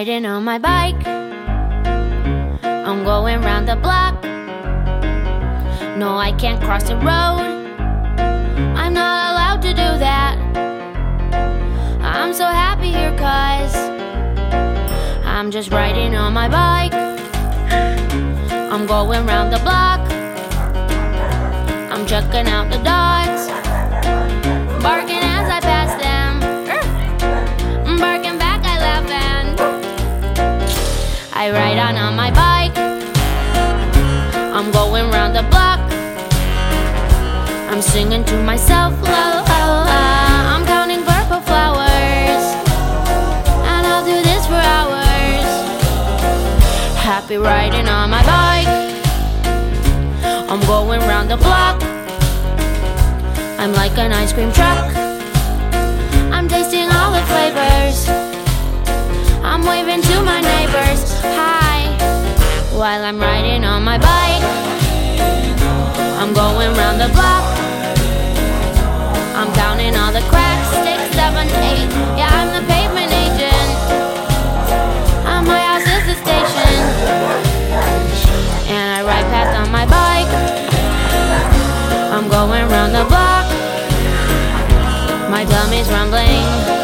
riding on my bike. I'm going round the block. No, I can't cross the road. I'm not allowed to do that. I'm so happy here 'cause I'm just riding on my bike. I'm going round the block. I'm checking out the dogs, barking as I pass them. Barking back, I laugh and I ride on my bike. I'm going round the block. I'm singing to myself, la la la. I'm counting purple flowers, and I'll do this for hours. Happy riding on my bike. I'm going round the block. I'm like an ice cream truck. I'm tasting all the flavors. I'm waving to my neighbors, hi, while I'm riding on my bike. I'm going round the block. I'm counting all the cracks, 6, 7, 8. Yeah, I'm the pavement agent. My house is the station, and I ride past on my bike. I'm going round the block. My tummy's rumbling.